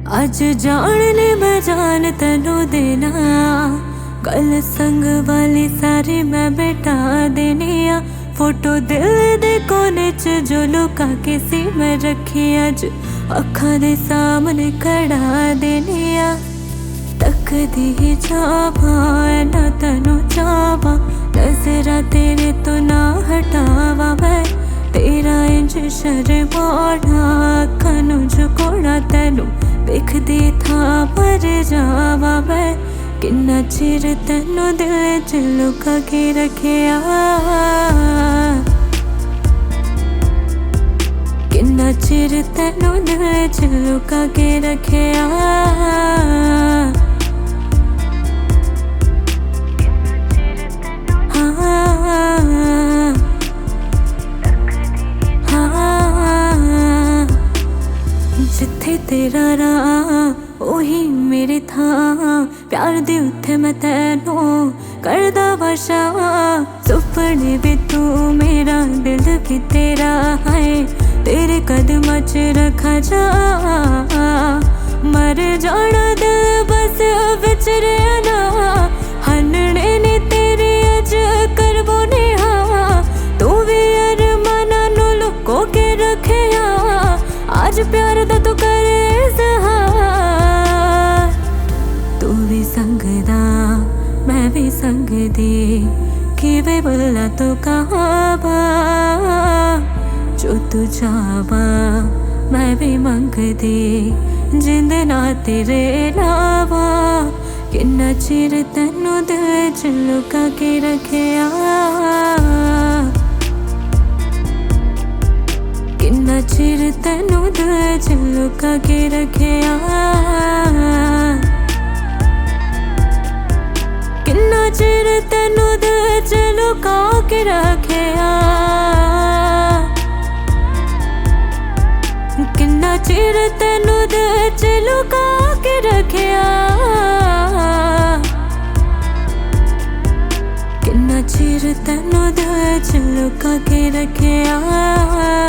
अज जाने मैं जान तेनू देना, गल संग वाली सारी मैं बेटा देनी आ। फोटो दिल दे कोने च जो लुका के सी मैं रखी अज अखा दे सामने खड़ा देनी आ। तकदी जावा ना तेनू चावा, नजरा तेरे तो ना हटावा मैं। तेरा इंज शर्माना अखां नू झुकोना तेनू देखदी था पर जावा मैं। किन्ना चिर तेनू दिल च लुका के रखिया, किन्ना चिर तेनू दिल च लुका के रखिया। जिथे तेरा राह ओही मेरे था, प्यार दे उत्थे मैं तैनू करदा वशा। सुपने भी तू मेरा दिल भी तेरा है, तेरे कदमां च रखा जा। मर जाना दिल बस विच रहना, हन्ने ने तेरे अज करबो नेहा। तू भी अरमाना नू लुको के रखिया, आज प्यार दा तू करे इज़हार। तू भी संगदा मैं भी संगदी, किवें बोला तू कहावा। जो तू चावा मैं भी मंगदी, जिंद ना तेरे अलावा। किन्ना चिर तेनू दिल च लुका के रखिया, किन्ना चिर तेनू दिल च लुका के रखिया। किन्ना चिर तेनू दिल च लुका के रखिया, किन्ना चिर तेनू दिल च लुका के रखिया। किन्ना चिर तेनू दिल च लुका के रखिया।